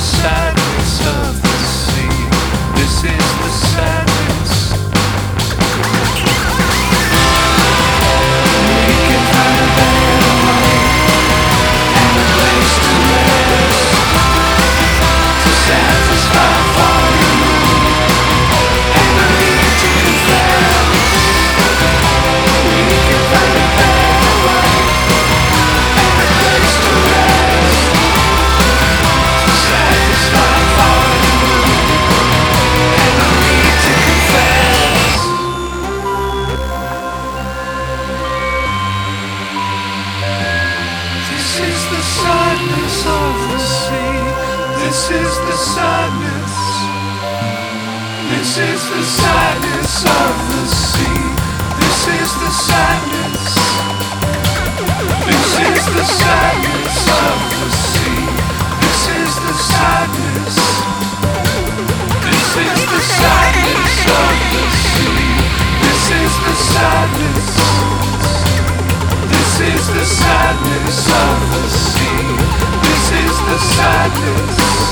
sadness of the sea. This is the sadness. We can find a better way and a place to rest, to satisfy for you and the need to confess. We can find a better way and a place to rest, to satisfy for you and the need to confess. This is the sadness of the sea. This is the sadness. This is the sadness of the sea. This is the sadness. This is the sadness of the sea. This is the sadness. This is the sadness of the sea. This is the sadness. This is the sadness of the sea. This is the sadness.